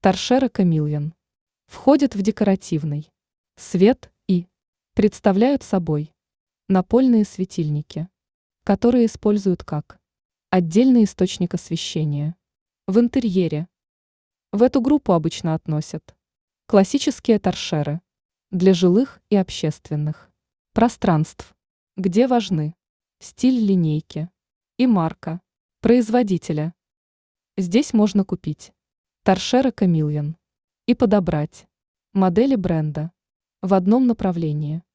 Торшера Камильон. Входят в декоративный свет и представляют собой напольные светильники, которые используют как отдельный источник освещения в интерьере. В эту группу обычно относят классические торшеры для жилых и общественных пространств, где важны стиль линейки и марка производителя. Здесь можно купить торшера Камильон и подобрать модели бренда в одном направлении.